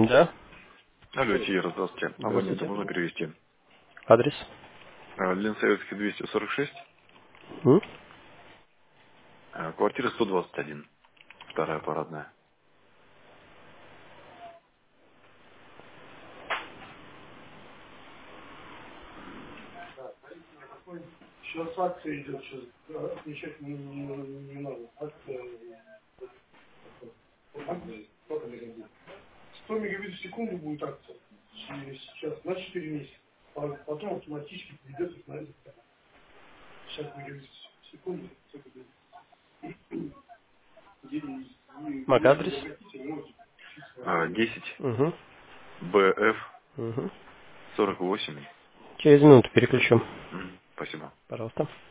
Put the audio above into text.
Да. Алло, Тиера, здравствуйте. Абонента Здравствуйте. можно перевести? Адрес? Ленсоветский 246, М? квартира 121, вторая парадная. Сейчас акция идет, сейчас отмечать не надо. Акция 100 мегабит в секунду будет акция. Сейчас на 4 месяца. Потом автоматически перейдет на этот канал. 60 мегабит в секунду. Мак, адрес? Если захотите, можете. 10 Угу. БФ Угу. 48. Через минуту переключу. Спасибо. Пожалуйста.